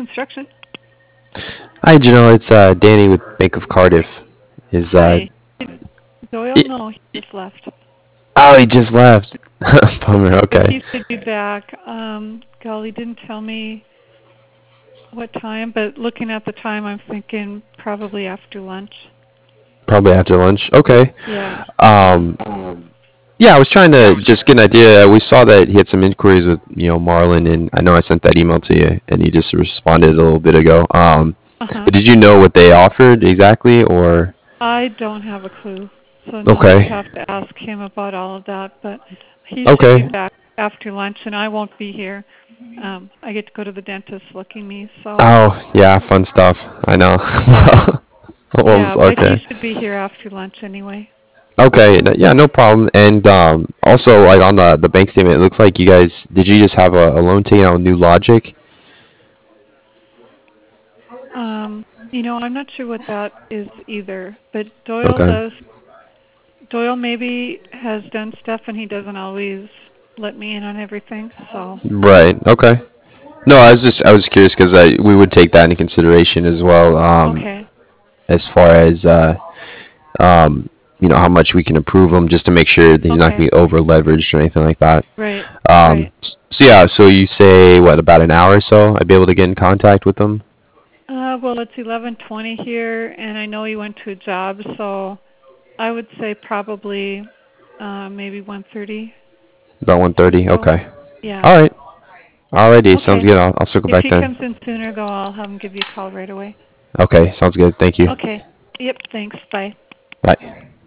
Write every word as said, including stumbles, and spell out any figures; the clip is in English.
Construction. Hi, Janelle. It's uh, Danny with Bank of Cardiff. Is uh, Hi. Did Doyle? y- No, he just left. oh, he just left. Bummer. But Okay, he should be back. Um, golly, didn't tell me what time, but looking at the time, I'm thinking probably after lunch. probably after lunch. Okay. Yeah, yeah. Um, yeah, I was trying to just get an idea. We saw that he had some inquiries with you know Marlin, and I know I sent that email to you, and you just responded a little bit ago. Um, Uh-huh. but did you know what they offered exactly, or I don't have a clue. So no, you'd okay, have to ask him about all of that, but he should be okay. back after lunch, and I won't be here. Um, I get to go to the dentist looking me, so Oh, yeah, fun stuff. I know. yeah, Well, yeah. But he okay. should be here after lunch anyway. Okay, n- yeah, no problem. And um, also, like on the the bank statement, it looks like you guys did you just have a, a loan taken out with New Logic? Um, you know, I'm not sure what that is either, but Doyle Okay. does. Doyle maybe has done stuff, and he doesn't always let me in on everything. So Right. Okay. No, I was just I was curious because I we would take that into consideration as well. Um, okay, as far as uh, um, you know, how much we can approve him, just to make sure that he's not okay, going to be over leveraged or anything like that. right, Um, right. s- so yeah, so you say what about an hour or so? I'd be able to get in contact with him. Uh, well, it's eleven twenty here, and I know he went to a job, so I would say probably uh, maybe one thirty About one or thirty. so. Okay. Yeah. All right. Alrighty. Sounds Okay. good. I'll, I'll circle If back he then. comes in sooner, though, I'll have him give you a call right away. Okay. Sounds good. Thank you. Okay. Yep. Thanks. Bye. Bye.